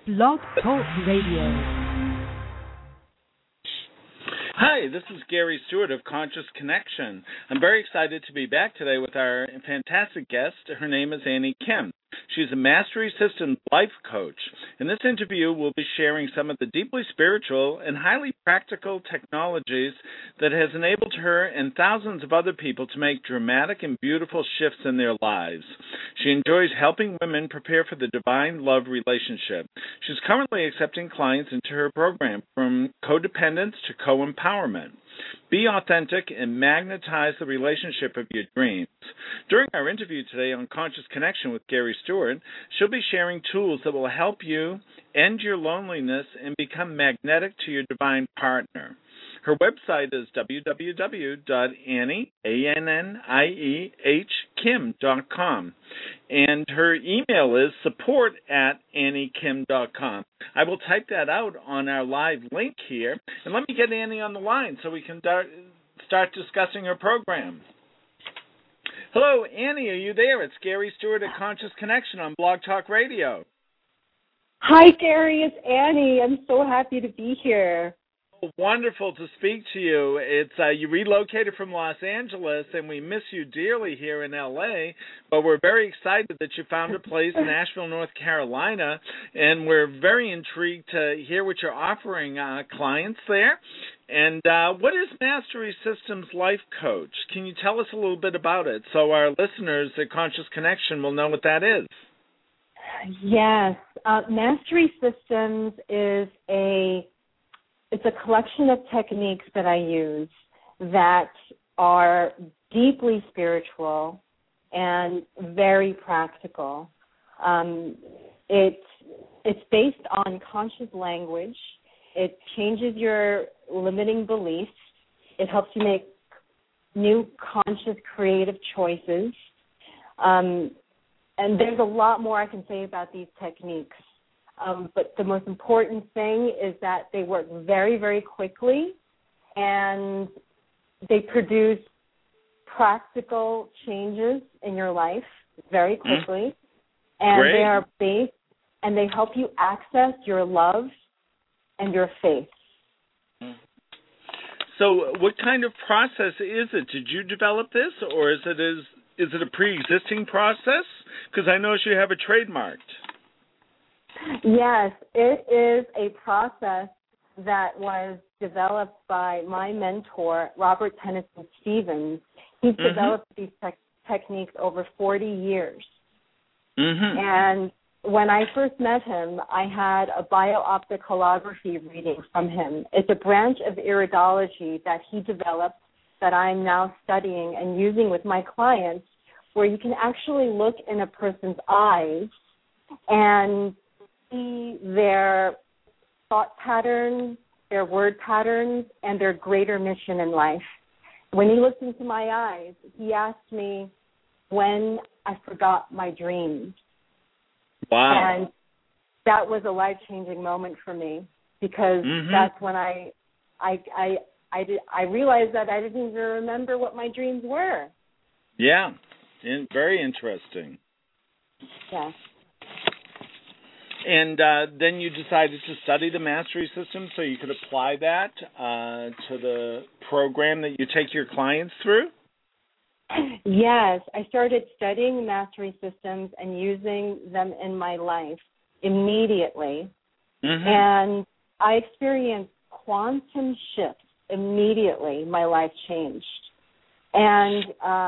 Blog Talk Radio. Hi, this is Gary Stewart of Conscious Connection. I'm very excited to be back today with our fantastic guest. Her name is Annie Kim. She's a Mastery Systems life coach. In this interview, we'll be sharing some of the deeply spiritual and highly practical technologies that has enabled her and thousands of other people to make dramatic and beautiful shifts in their lives. She enjoys helping women prepare for the divine love relationship. She's currently accepting clients into her program from codependence to co-empowerment. Be authentic and magnetize the relationship of your dreams. During our interview today on Conscious Connection with Gary Stewart, she'll be sharing tools that will help you end your loneliness and become magnetic to your divine partner. Her website is www.anniehkim.com, and her email is support@anniekim.com. I will type that out on our live link here, and let me get Annie on the line so we can start discussing her program. Hello, Annie, are you there? It's Gary Stewart at Conscious Connection on Blog Talk Radio. Hi, Gary. It's Annie. I'm so happy to be here. Wonderful to speak to you. It's you relocated from Los Angeles, and we miss you dearly here in L.A., but we're very excited that you found a place in Asheville, North Carolina, and we're very intrigued to hear what you're offering clients there. And what is Mastery Systems Life Coach? Can you tell us a little bit about it so our listeners at Conscious Connection will know what that is? Yes. Mastery Systems is It's a collection of techniques that I use that are deeply spiritual and very practical. It's based on conscious language. It changes your limiting beliefs. It helps you make new conscious creative choices. And there's a lot more I can say about these techniques. But the most important thing is that they work very, very quickly, and they produce practical changes in your life very quickly. And Great. They are based, and they help you access your love and your faith. So what kind of process is it? Did you develop this, or is it a pre-existing process? Because I notice you have it trademarked. Yes, it is a process that was developed by my mentor, Robert Tennyson Stevens. He's developed these techniques over 40 years. And when I first met him, I had a bio-optic holography reading from him. It's a branch of iridology that he developed that I'm now studying and using with my clients, where you can actually look in a person's eyes and see their thought patterns, their word patterns, and their greater mission in life. When he looked into my eyes, he asked me when I forgot my dreams. Wow. And that was a life-changing moment for me, because that's when I realized that I didn't even remember what my dreams were. Yeah, very interesting. Yes. And then you decided to study the Mastery System so you could apply that to the program that you take your clients through? Yes, I started studying Mastery Systems and using them in my life immediately. And I experienced quantum shifts immediately. My life changed. And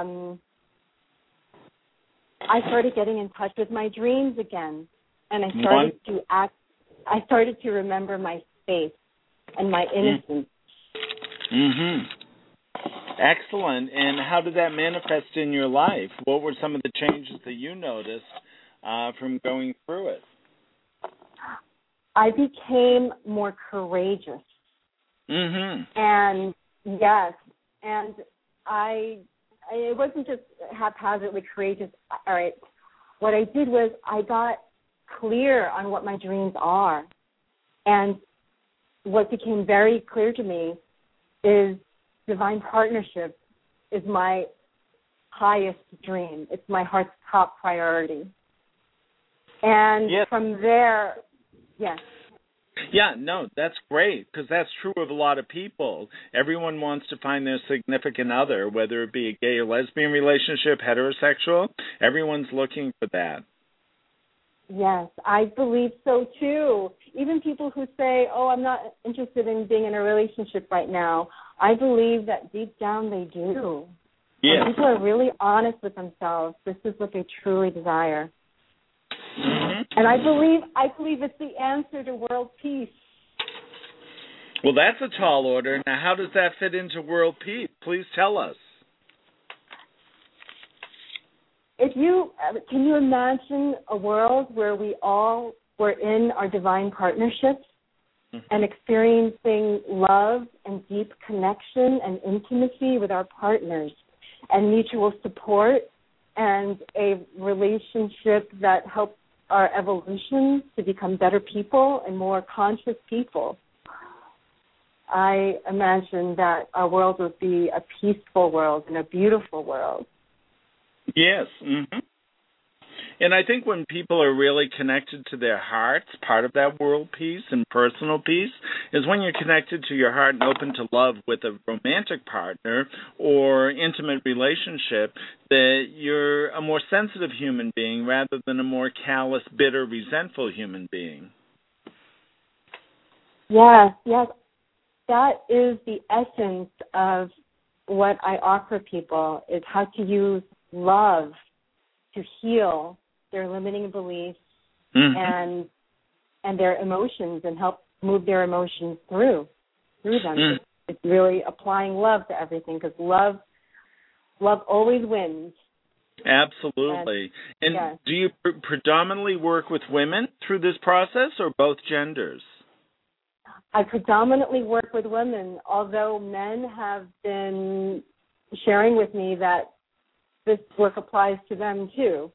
I started getting in touch with my dreams again. And I started to remember my faith and my innocence. Excellent. And how did that manifest in your life? What were some of the changes that you noticed from going through it? I became more courageous. And yes, and it wasn't just haphazardly courageous. All right. What I did was I got clear on what my dreams are. And what became very clear to me is divine partnership is my highest dream. It's my heart's top priority. And from there, Yes. Yeah, no, that's great, because that's true of a lot of people. Everyone wants to find their significant other, whether it be a gay or lesbian relationship, heterosexual. Everyone's looking for that. Yes, I believe so too. Even people who say, "Oh, I'm not interested in being in a relationship right now," I believe that deep down they do. Yes. When people are really honest with themselves, this is what they truly desire. Mm-hmm. And I believe it's the answer to world peace. Well, that's a tall order. Now, how does that fit into world peace? Please tell us. Can you imagine a world where we all were in our divine partnerships and experiencing love and deep connection and intimacy with our partners and mutual support and a relationship that helps our evolution to become better people and more conscious people? I imagine that our world would be a peaceful world and a beautiful world. Yes. Mm-hmm. And I think when people are really connected to their hearts, part of that world peace and personal peace is when you're connected to your heart and open to love with a romantic partner or intimate relationship, that you're a more sensitive human being rather than a more callous, bitter, resentful human being. Yes. That is the essence of what I offer people, is how to use love to heal their limiting beliefs and their emotions and help move their emotions through them. It's really applying love to everything, because love always wins. Absolutely. And yes. Do you predominantly work with women through this process or both genders? I predominantly work with women, although men have been sharing with me that this work applies to them too.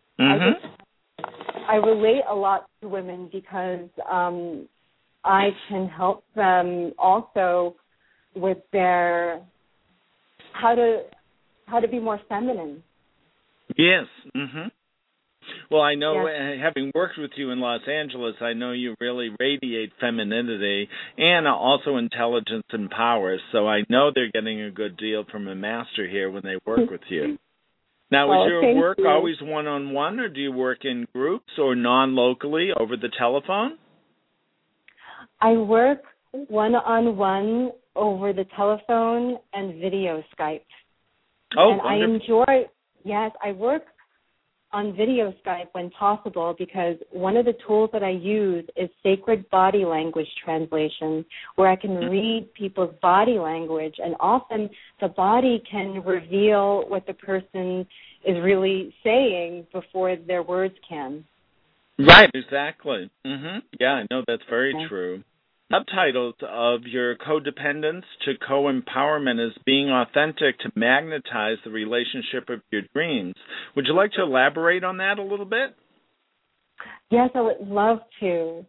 I relate a lot to women because I can help them also with their how to be more feminine. Yes. Well, I know, having worked with you in Los Angeles, I know you really radiate femininity and also intelligence and power. So I know they're getting a good deal from a master here when they work with you. Now, is your work always one-on-one, or do you work in groups or non-locally over the telephone? I work one-on-one over the telephone and video Skype. Oh, and wonderful. I work on video Skype when possible, because one of the tools that I use is sacred body language translation, where I can read people's body language, and often the body can reveal what the person is really saying before their words can. Right, exactly. Yeah, I know that's very true. Subtitles of your codependence to co-empowerment is being authentic to magnetize the relationship of your dreams. Would you like to elaborate on that a little bit? Yes, I would love to.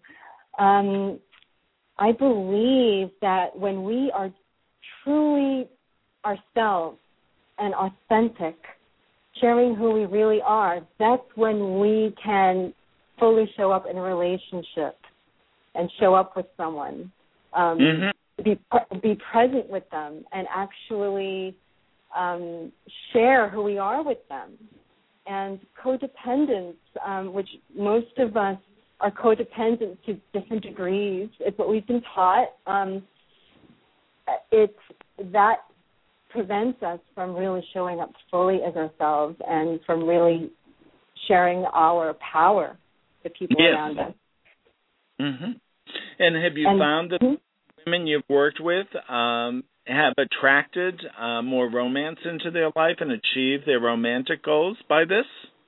I believe that when we are truly ourselves and authentic, sharing who we really are, that's when we can fully show up in a relationship and show up with someone, be present with them, and actually share who we are with them. And codependence, which most of us are codependent to different degrees, it's what we've been taught. That prevents us from really showing up fully as ourselves and from really sharing our power to people around us. And have you found that women you've worked with have attracted more romance into their life and achieved their romantic goals by this?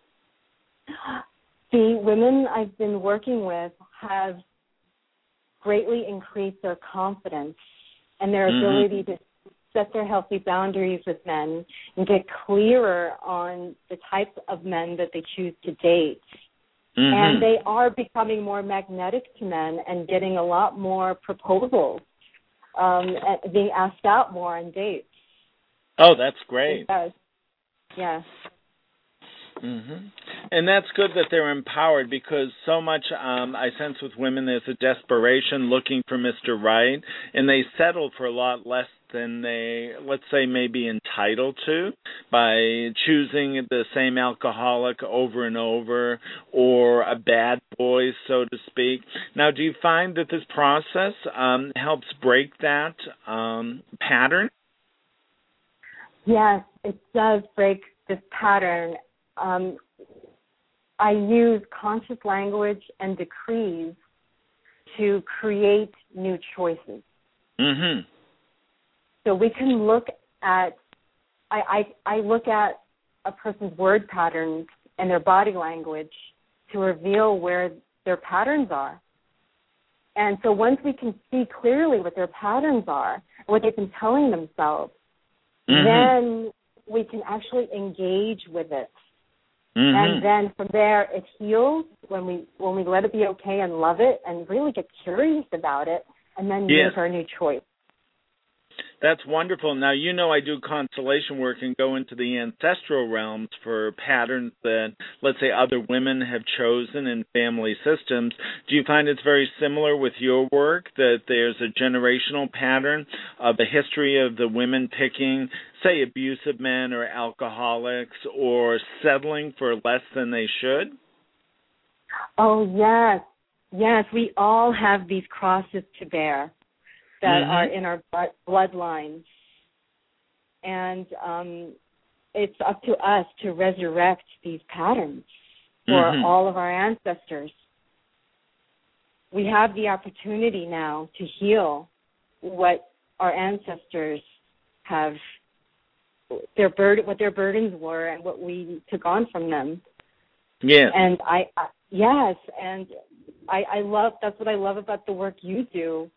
The women I've been working with have greatly increased their confidence and their ability to set their healthy boundaries with men and get clearer on the type of men that they choose to date. And they are becoming more magnetic to men and getting a lot more proposals, being asked out more on dates. Oh, that's great. Yes. Mm-hmm. And that's good that they're empowered, because so much I sense with women there's a desperation looking for Mr. Right, and they settle for a lot less than they, let's say, may be entitled to by choosing the same alcoholic over and over, or a bad boy, so to speak. Now, do you find that this process helps break that pattern? Yes, it does break this pattern. I use conscious language and decrees to create new choices. Mm-hmm. So we can look at, I look at a person's word patterns and their body language to reveal where their patterns are. And so once we can see clearly what their patterns are, what they've been telling themselves, then we can actually engage with it. And then from there, it heals when we let it be okay and love it and really get curious about it, and then make our new choice. That's wonderful. Now, you know I do constellation work and go into the ancestral realms for patterns that, let's say, other women have chosen in family systems. Do you find it's very similar with your work, that there's a generational pattern of a history of the women picking, say, abusive men or alcoholics, or settling for less than they should? Oh, yes. Yes, we all have these crosses to bear that are in our bloodlines. And it's up to us to resurrect these patterns for all of our ancestors. We have the opportunity now to heal what our ancestors have, what their burdens were and what we took on from them. Yeah. And I love, that's what I love about the work you do.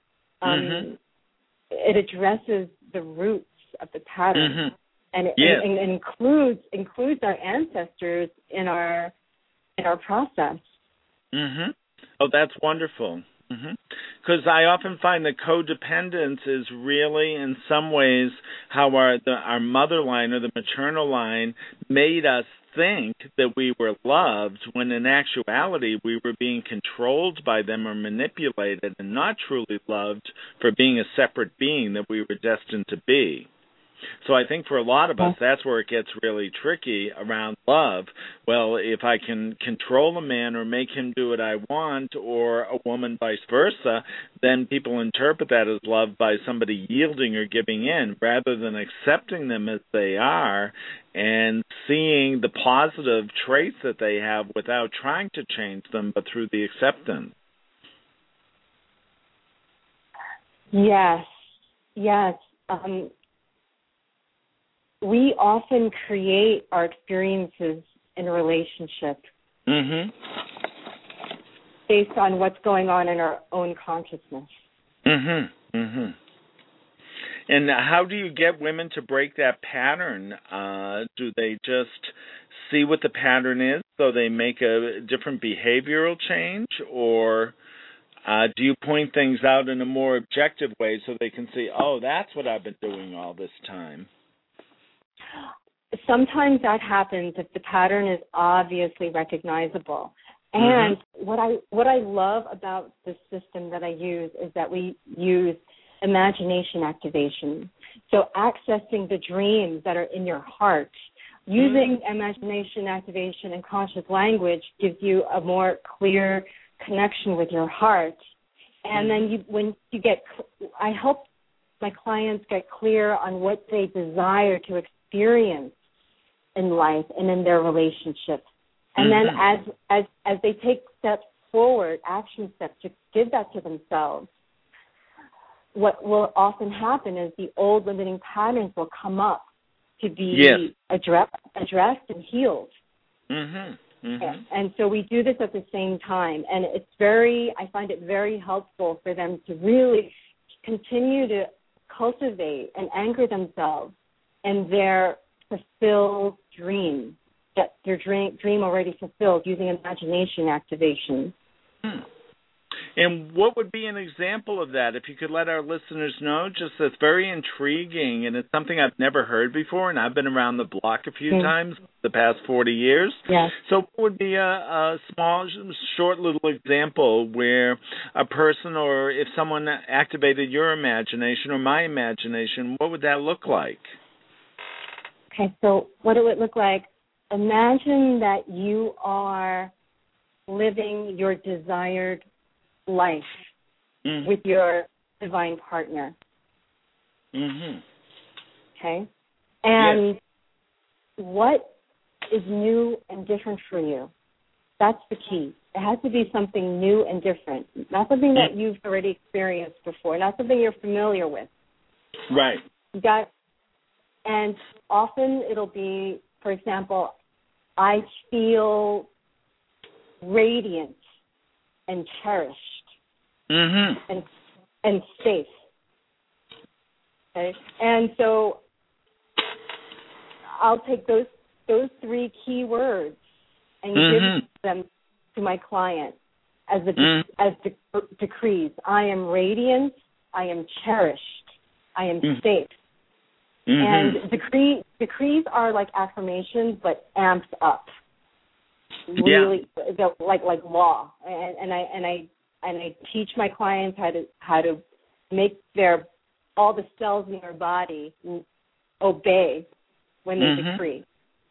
It addresses the roots of the pattern, and it includes our ancestors in our process. Oh, that's wonderful. Because I often find that codependence is really, in some ways, how our mother line or the maternal line made us think that we were loved, when in actuality we were being controlled by them or manipulated, and not truly loved for being a separate being that we were destined to be. So I think for a lot of us, that's where it gets really tricky around love. Well, if I can control a man or make him do what I want, or a woman vice versa, then people interpret that as love by somebody yielding or giving in, rather than accepting them as they are and seeing the positive traits that they have without trying to change them, but through the acceptance. Yes. We often create our experiences in a relationship based on what's going on in our own consciousness. And how do you get women to break that pattern? Do they just see what the pattern is so they make a different behavioral change, or do you point things out in a more objective way so they can see, oh, that's what I've been doing all this time? Sometimes that happens if the pattern is obviously recognizable. And what I love about the system that I use is that we use imagination activation. So accessing the dreams that are in your heart, using imagination activation and conscious language gives you a more clear connection with your heart. And then I help my clients get clear on what they desire to experience in life and in their relationships. And then as they take steps forward, action steps to give that to themselves, what will often happen is the old limiting patterns will come up to be addressed and healed. And so we do this at the same time. And I find it very helpful for them to really continue to cultivate and anchor themselves in their fulfilled dream, that their dream already fulfilled, using imagination activation. And what would be an example of that? If you could let our listeners know, just that's very intriguing, and it's something I've never heard before, and I've been around the block a few times the past 40 years. Yes. So what would be a small, short little example where a person, or if someone activated your imagination or my imagination, what would that look like? Okay, so what it would look like, imagine that you are living your desired life with your divine partner. Okay? And what is new and different for you? That's the key. It has to be something new and different, not something that you've already experienced before, not something you're familiar with. Right. And often it'll be, for example, I feel radiant and cherished and safe. Okay? And so I'll take those three key words and give them to my client as decrees. I am radiant. I am cherished. I am safe. And decrees are like affirmations, but amped up. Really, like law. And I teach my clients how to make all the cells in their body obey when they decree.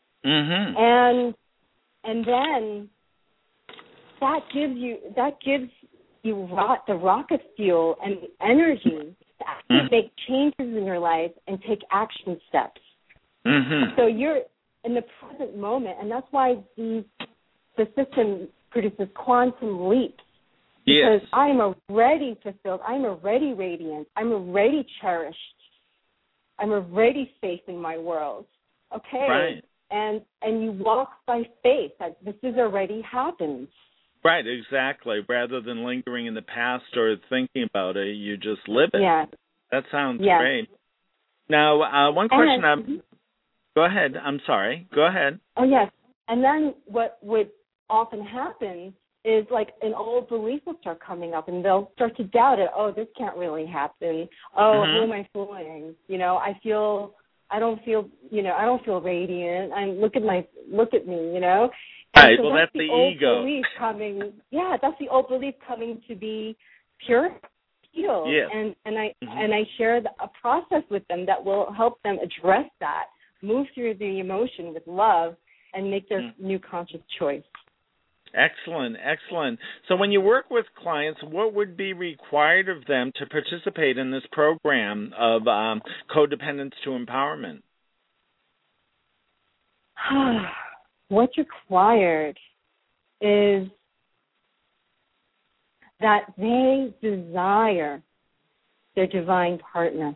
And then that gives you the rocket fuel and the energy to actually make changes in your life and take action steps. So you're in the present moment, and that's why the system produces quantum leaps. Because I'm already fulfilled, I'm already radiant, I'm already cherished, I'm already safe in my world. Okay? Right. And you walk by faith that this has already happened. Right, exactly. Rather than lingering in the past or thinking about it, you just live it. Yeah. That sounds great. Now, one question. Go ahead. I'm sorry. Go ahead. Oh, yes. And then what would often happen is like an old belief will start coming up, and they'll start to doubt it. Oh, this can't really happen. Oh, who am I fooling? I don't feel radiant. Look at me, Right. So well, that's the ego. Belief coming. Yeah, that's the old belief coming to be pure, healed. Yes. And I share a process with them that will help them address that, move through the emotion with love, and make their new conscious choice. Excellent, excellent. So when you work with clients, what would be required of them to participate in this program of Codependence to Empowerment? What's required is that they desire their divine partner.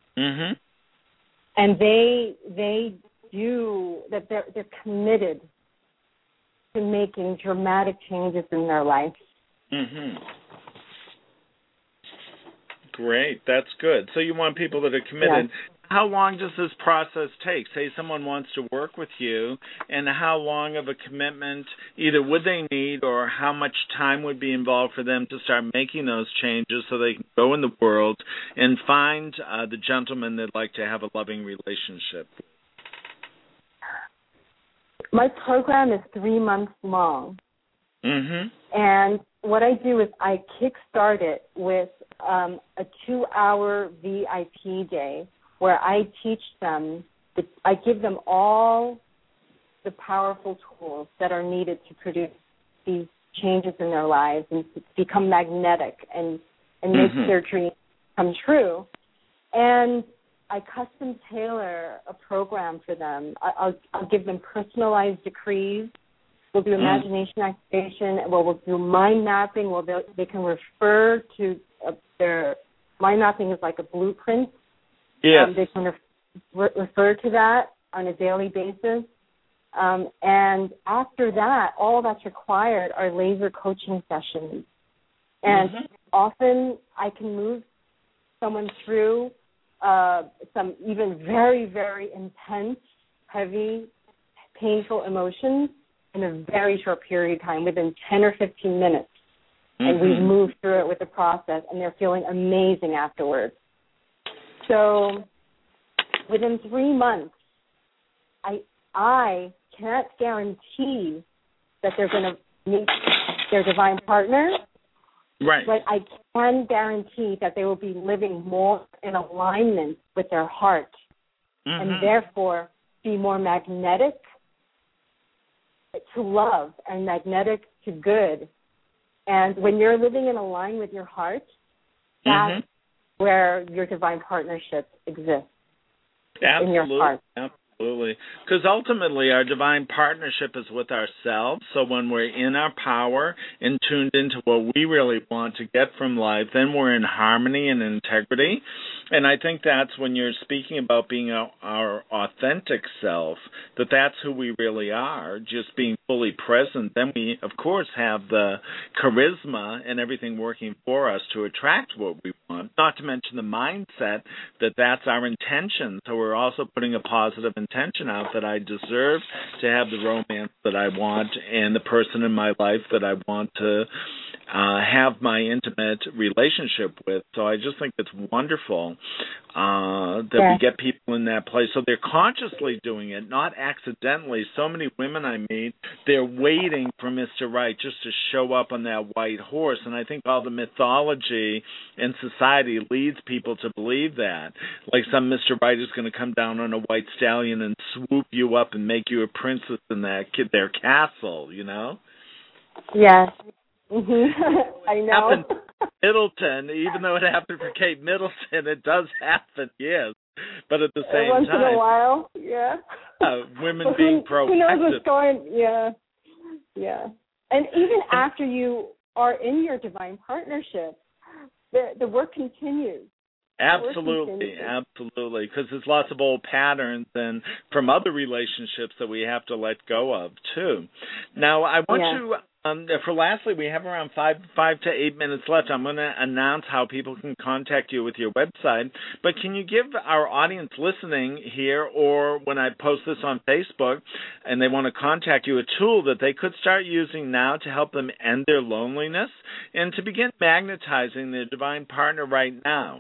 And they do, that they're committed to making dramatic changes in their life. Great, that's good. So you want people that are committed. Yeah. How long does this process take? Say someone wants to work with you, and how long of a commitment either would they need, or how much time would be involved for them to start making those changes so they can go in the world and find the gentleman they'd like to have a loving relationship with? My program is 3 months long. And what I do is I kickstart it with a 2-hour VIP day where I teach them, I give them all the powerful tools that are needed to produce these changes in their lives and to become magnetic and make their dreams come true. And I custom tailor a program for them. I'll give them personalized decrees. We'll do imagination activation. We'll do mind mapping. They can refer to their mind mapping is like a blueprint. Yes. They can refer to that on a daily basis. And after that, all that's required are laser coaching sessions. And often I can move someone through some even very, very intense, heavy, painful emotions in a very short period of time, within 10 or 15 minutes. And we've moved move through it with the process, and they're feeling amazing afterwards. So within 3 months, I can't guarantee that they're going to meet their divine partner, right? But I can guarantee that they will be living more in alignment with their heart, and therefore be more magnetic to love and magnetic to good. And when you're living in alignment with your heart, that's where your divine partnership exists. Absolutely. In your heart. Absolutely. Because ultimately our divine partnership is with ourselves. So when we're in our power and tuned into what we really want to get from life, then we're in harmony and integrity. And I think that's when you're speaking about being our authentic self, that's who we really are, just being fully present. Then we, of course, have the charisma and everything working for us to attract what we want, not to mention the mindset that's our intention. So we're also putting a positive intention out that I deserve to have the romance that I want and the person in my life that I want to have my intimate relationship with. So I just think it's wonderful that we get people in that place. So they're consciously doing it, not accidentally. So many women I meet, they're waiting for Mr. Right just to show up on that white horse. And I think all the mythology in society leads people to believe that. Like some Mr. Right is going to come down on a white stallion and swoop you up and make you a princess in their castle, you know? Yes. I know. Happened to Middleton, even though it happened for Kate Middleton, it does happen, yes. But at the same once time, in a while, yeah. Women being proactive. Who knows what's going? Yeah. And even after you are in your divine partnership, the work continues. Absolutely. Because there's lots of old patterns and from other relationships that we have to let go of too. Now, I want you. Lastly, we have around 5 to 8 minutes left. I'm going to announce how people can contact you with your website. But can you give our audience listening here, or when I post this on Facebook and they want to contact you, a tool that they could start using now to help them end their loneliness and to begin magnetizing their divine partner right now?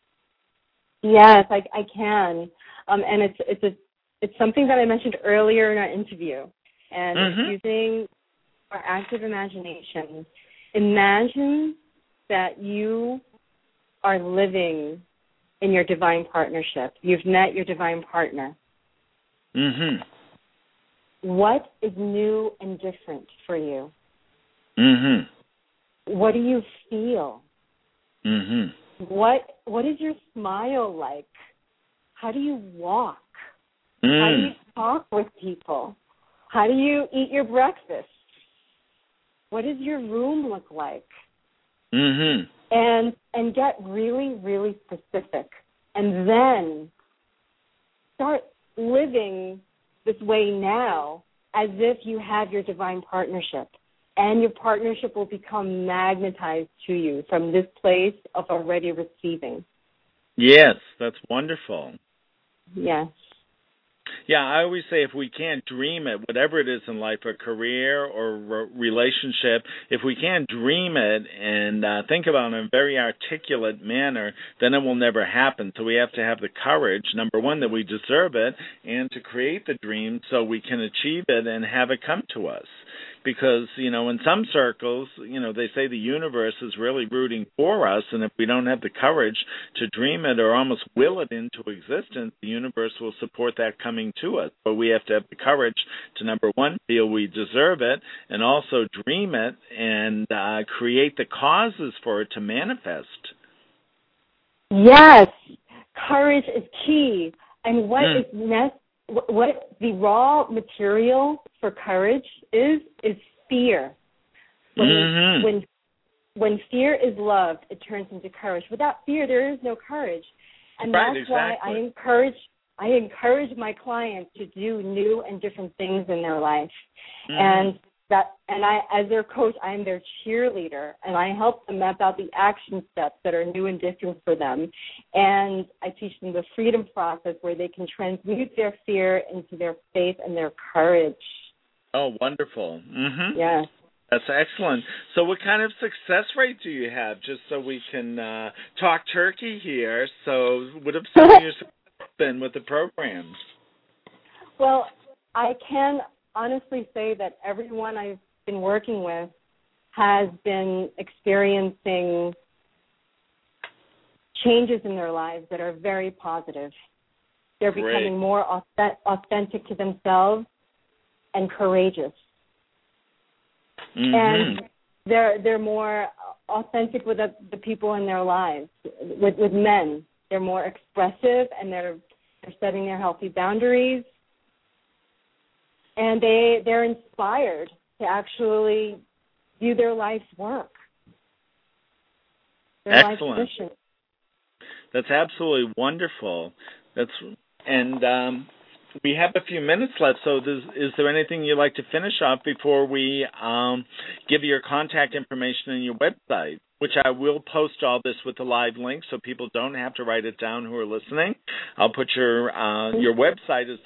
Yes, I can. And it's something that I mentioned earlier in our interview. And it's using our active imagination. Imagine that you are living in your divine partnership. You've met your divine partner. What is new and different for you? What do you feel? What is your smile like? How do you walk? How do you talk with people? How do you eat your breakfast? What does your room look like? And get really, really specific. And then start living this way now as if you have your divine partnership. And your partnership will become magnetized to you from this place of already receiving. Yes, that's wonderful. Yes. Yeah, I always say if we can't dream it, whatever it is in life, a career or relationship, if we can't dream it and think about it in a very articulate manner, then it will never happen. So we have to have the courage, number one, that we deserve it, and to create the dream so we can achieve it and have it come to us. Because, in some circles, they say the universe is really rooting for us, and if we don't have the courage to dream it or almost will it into existence, the universe will support that coming to us. But we have to have the courage to, number one, feel we deserve it, and also dream it and create the causes for it to manifest. Yes, courage is key. And what the raw material for courage is fear. When fear is loved, it turns into courage. Without fear, there is no courage. And that's why I encourage my clients to do new and different things in their life. And I, as their coach, I am their cheerleader, and I help them map out the action steps that are new and different for them. And I teach them the freedom process where they can transmute their fear into their faith and their courage. Oh, wonderful. Yes. That's excellent. So what kind of success rate do you have, just so we can talk turkey here? So what have some of your success been with the programs? Well, I can honestly say that everyone I've been working with has been experiencing changes in their lives that are very positive. They're becoming more authentic to themselves and courageous. Mm-hmm. And they're more authentic with the people in their lives. With men, they're more expressive, and they're setting their healthy boundaries. And they're inspired to actually do their life's work. Their Excellent. life's mission. That's absolutely wonderful. We have a few minutes left, so is there anything you'd like to finish off before we give your contact information and your website, which I will post all this with the live link so people don't have to write it down who are listening. I'll put your website is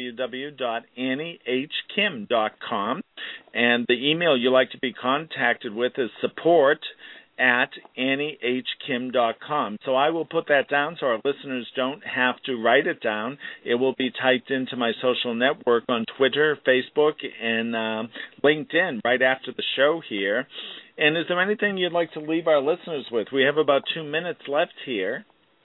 www.anniehkim.com, and the email you like to be contacted with is support@anniehkim.com. So I will put that down so our listeners don't have to write it down. It will be typed into my social network on Twitter, Facebook, and LinkedIn right after the show here. And is there anything you'd like to leave our listeners with? We have about 2 minutes left here.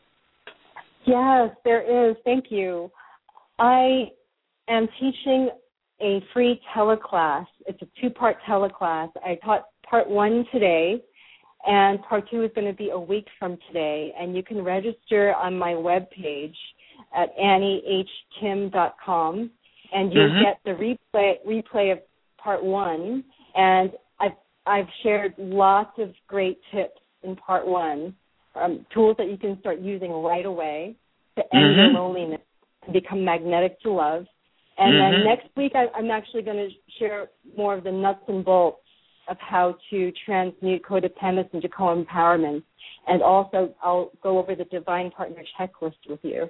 Yes, there is. Thank you. I am teaching a free teleclass. It's a 2-part teleclass. I taught part 1 today, and part 2 is going to be a week from today. And you can register on my webpage at anniehkim.com, and you'll get the replay of part 1. And I've shared lots of great tips in part 1, tools that you can start using right away to end your loneliness, to become magnetic to love. And then next week, I'm actually going to share more of the nuts and bolts of how to transmute codependence into co-empowerment. And also, I'll go over the Divine Partner Checklist with you.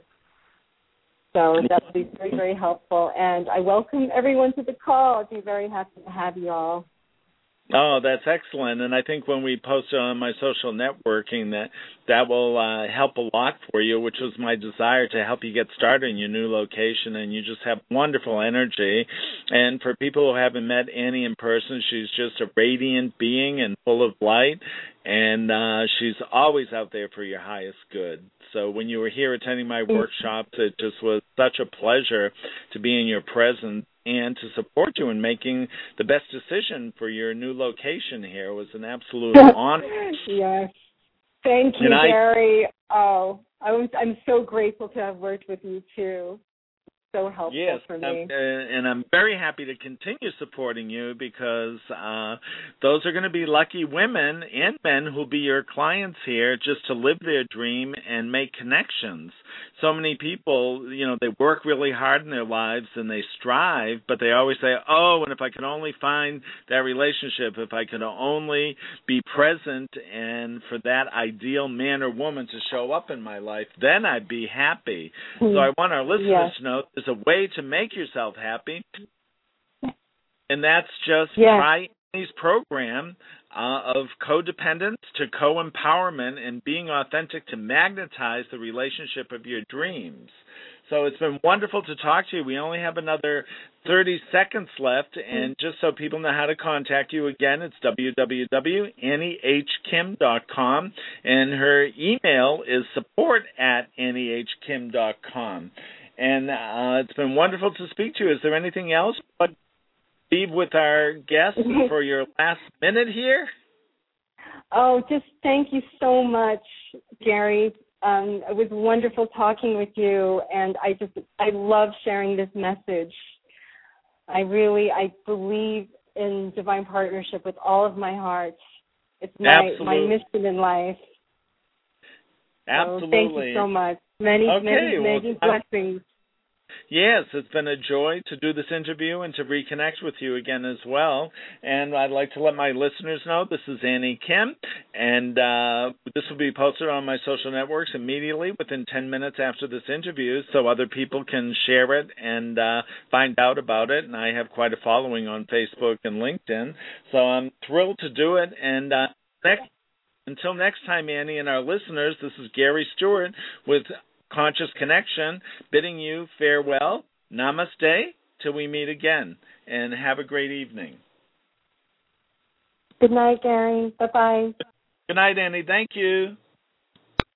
So that will be very, very helpful. And I welcome everyone to the call. I'd be very happy to have you all. Oh, that's excellent. And I think when we post it on my social networking, that will help a lot for you, which was my desire to help you get started in your new location. And you just have wonderful energy. And for people who haven't met Annie in person, she's just a radiant being and full of light. And she's always out there for your highest good. So when you were here attending my workshops, it just was such a pleasure to be in your presence and to support you in making the best decision for your new location here. It was an absolute honor. Yes. Thank you, Gary. I'm so grateful to have worked with you, too. So helpful for me. And I'm very happy to continue supporting you because those are going to be lucky women and men who'll be your clients here just to live their dream and make connections. So many people, they work really hard in their lives and they strive, but they always say, and if I could only find that relationship, if I could only be present and for that ideal man or woman to show up in my life, then I'd be happy. So I want our listeners to know there's a way to make yourself happy, and that's just try Annie's program of codependence to co-empowerment and being authentic to magnetize the relationship of your dreams. So it's been wonderful to talk to you. We only have another 30 seconds left, and just so people know how to contact you again, it's www.anniehkim.com, and her email is support@anniehkim.com. And it's been wonderful to speak to you. Is there anything else but leave with our guests for your last minute here? Oh, just thank you so much, Gary. It was wonderful talking with you, and I love sharing this message. I believe in divine partnership with all of my heart. It's my mission in life. Absolutely. So thank you so much. Many blessings. Yes, it's been a joy to do this interview and to reconnect with you again as well. And I'd like to let my listeners know this is Annie Kim, and this will be posted on my social networks immediately within 10 minutes after this interview so other people can share it and find out about it. And I have quite a following on Facebook and LinkedIn, so I'm thrilled to do it. And until next time, Annie and our listeners, this is Gary Stewart with Conscious Connection, bidding you farewell, namaste, till we meet again, and have a great evening. Good night, Gary. Bye-bye. Good night, Annie. Thank you.